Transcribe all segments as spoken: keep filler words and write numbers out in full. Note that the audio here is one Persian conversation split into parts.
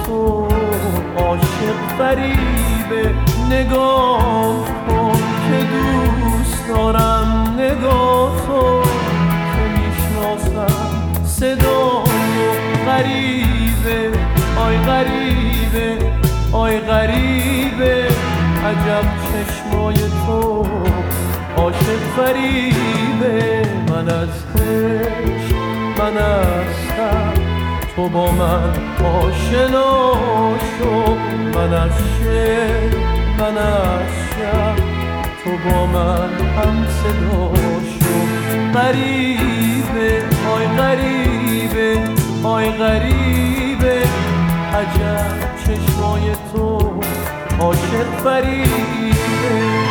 تو عاشق فریبه. نگاه کن که دوست دارم نگاه تو که میشناسم صدای غریبه. آی غریبه آی غریبه عجب چشمای تو عاشق فریبه. من از عشق من هستم تو با من آشنا شو. من از شب من از شب تو با من هم صدا شو. غریبه آی غریبه آی غریبه عجب چشمای تو عاشق فریبه.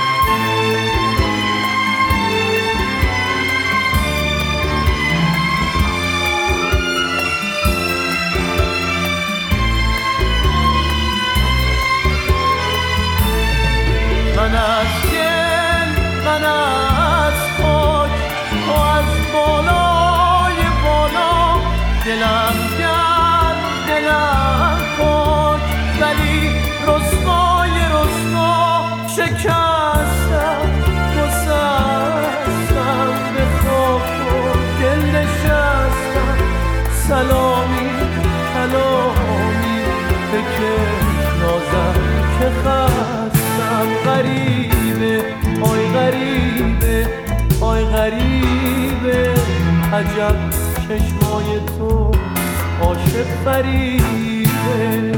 من از گل من از خاک تو از بالای بالا. دلم گرم دلم پاک ولی رسوای رسوا. شکستم گسستم به خاک و گل نشستم. سلامی کلامی بکش نازم که خستم. غریبه آی غریبه آی غریبه عجب چشمای تو عاشق فریبه.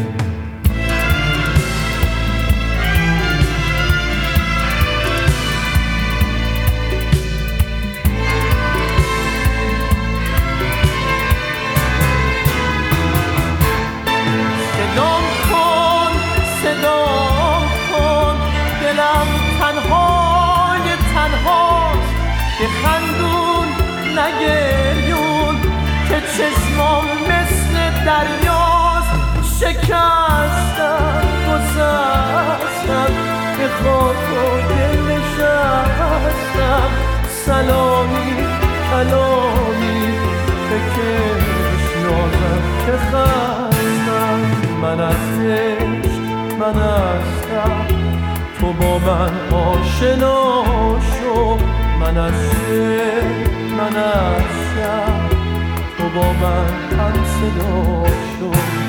صدام کن صدام کن دلم تنهای تنهاست. که خندون نگریون که چشمام مثل دریاست. شکستم گسستم به خاک و دل نشستم. سلامی کلامی بکش نازم که خستم. من از عشق من هستم تو با من آشنا شو. من از شب من از شب تو با من هم صدا شو.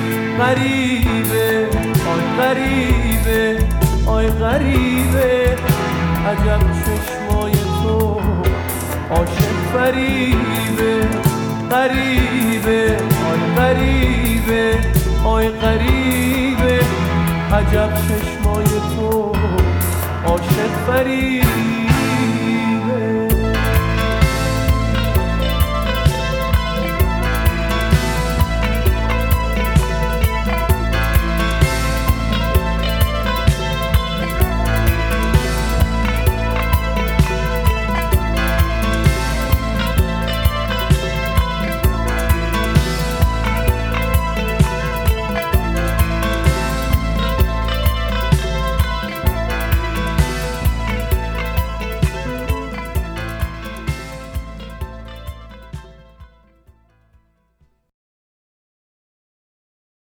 غریبه آی غریبه آی غریبه عجب چشمای تو عاشق فریبه. غریبه آی غریبه آی غریبه عجب چشمای تو عاشق فریبه.